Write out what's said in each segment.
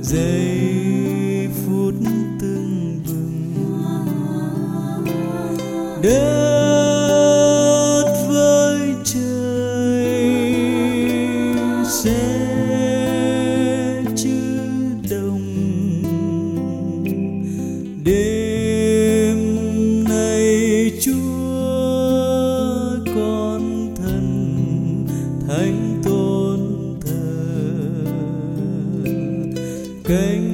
giây phút tưng bừng đất với trời sẽ chữ đồng. Đêm nay Chúa con thân thánh tôn thờ, cánh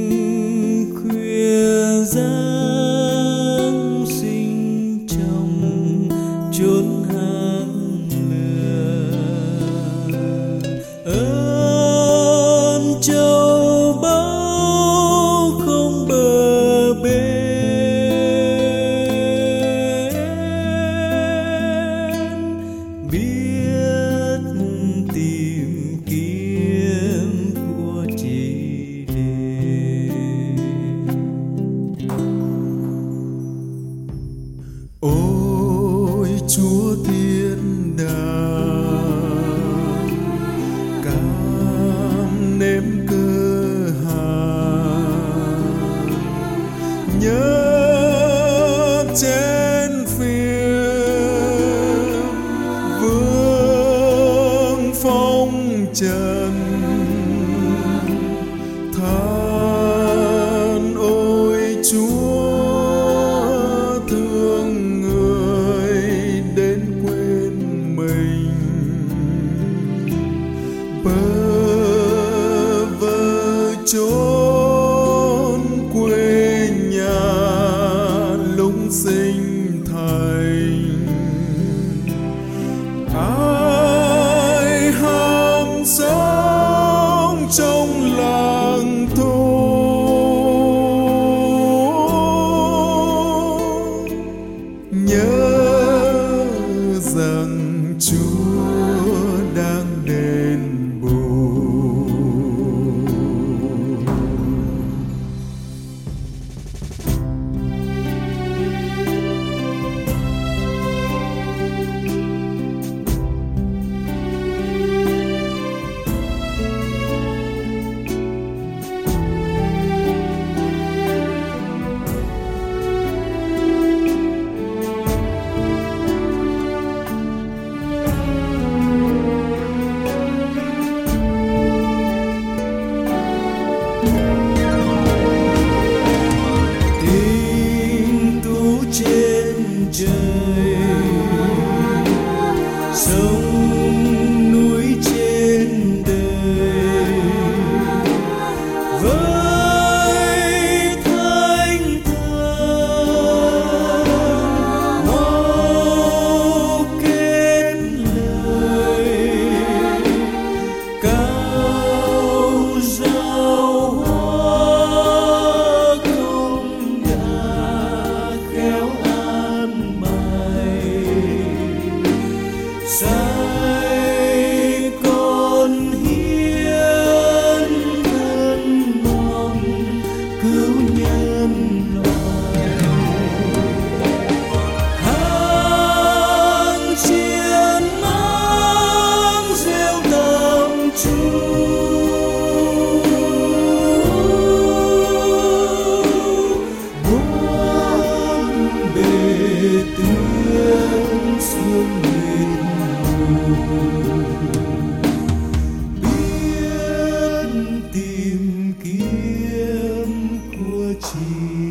khuya giáng sinh trong chốn hang lửa. Ơn châu báu không bờ bến, biết tìm kiếm của chỉ để. Ôi Chúa thiên đàng, cam nếm cơ hàng, nhớ trên phiên vương phong trần. Than ôi Chúa thương người đến quên mình, bơ vơ chốn quê nhà lũng sinh thành. Ai ham sống trong làng thôn, nhớ rằng Chúa đang đền bù. Tình tú trên trời, sông núi trên đời, với thánh thơ mau kết lời, cao giao hoa công đã khéo an bài. Sai con hiến thân mong cứu nhân loại. Hàng chiến mang rêu tầm Chúa, bốn bề tưới xuống miền biết tìm kiếm của chỉ